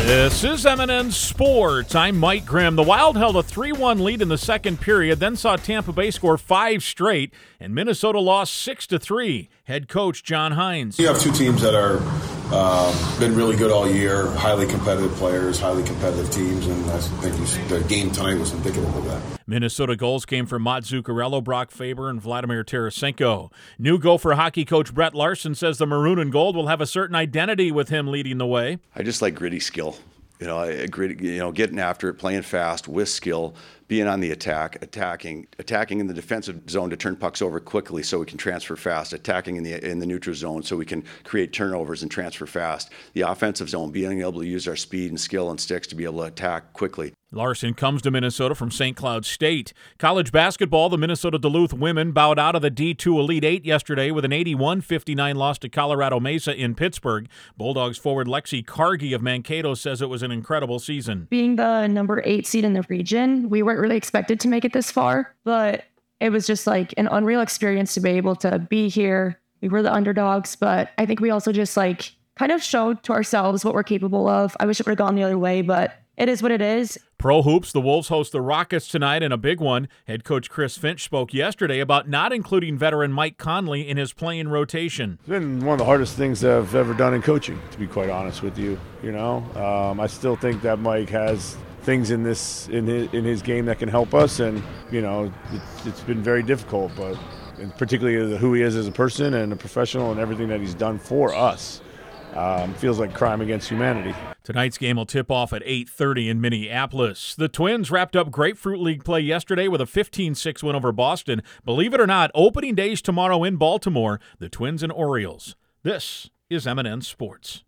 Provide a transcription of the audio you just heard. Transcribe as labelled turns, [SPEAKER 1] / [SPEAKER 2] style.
[SPEAKER 1] This is M&N Sports. I'm Mike Grimm. The Wild held a 3-1 lead in the second period, then saw Tampa Bay score 5 straight, and Minnesota lost 6-3. Head coach John Hynes.
[SPEAKER 2] You have two teams that are been really good all year, highly competitive players, highly competitive teams, and I think the game tonight was indicative of that.
[SPEAKER 1] Minnesota goals came from Matt Zuccarello, Brock Faber, and Vladimir Tarasenko. New Gopher hockey coach Brett Larson says the Maroon and Gold will have a certain identity with him leading the way.
[SPEAKER 3] I just like gritty skill. Getting after it, playing fast with skill, being on the attack, attacking in the defensive zone to turn pucks over quickly so we can transfer fast, attacking in the neutral zone so we can create turnovers and transfer fast. The offensive zone, being able to use our speed and skill and sticks to be able to attack quickly.
[SPEAKER 1] Larson comes to Minnesota from St. Cloud State. College basketball, the Minnesota Duluth women bowed out of the D2 Elite Eight yesterday with an 81-59 loss to Colorado Mesa in Pittsburgh. Bulldogs forward Lexi Cargi of Mankato says it was an incredible season.
[SPEAKER 4] Being the number 8 seed in the region, we weren't really expected to make it this far, but it was just like an unreal experience to be able to be here. We were the underdogs, but I think we also just kind of showed to ourselves what we're capable of. I wish it would have gone the other way, but it is what it is.
[SPEAKER 1] Pro Hoops, the Wolves host the Rockets tonight in a big one. Head coach Chris Finch spoke yesterday about not including veteran Mike Conley in his playing rotation.
[SPEAKER 5] It's been one of the hardest things I've ever done in coaching, to be quite honest with you. I still think that Mike has things in his game that can help us, and it's been very difficult, but particularly who he is as a person and a professional and everything that he's done for us. Feels like crime against humanity.
[SPEAKER 1] Tonight's game will tip off at 8:30 in Minneapolis. The Twins wrapped up Grapefruit League play yesterday with a 15-6 win over Boston. Believe it or not, opening days tomorrow in Baltimore, the Twins and Orioles. This is M&N Sports.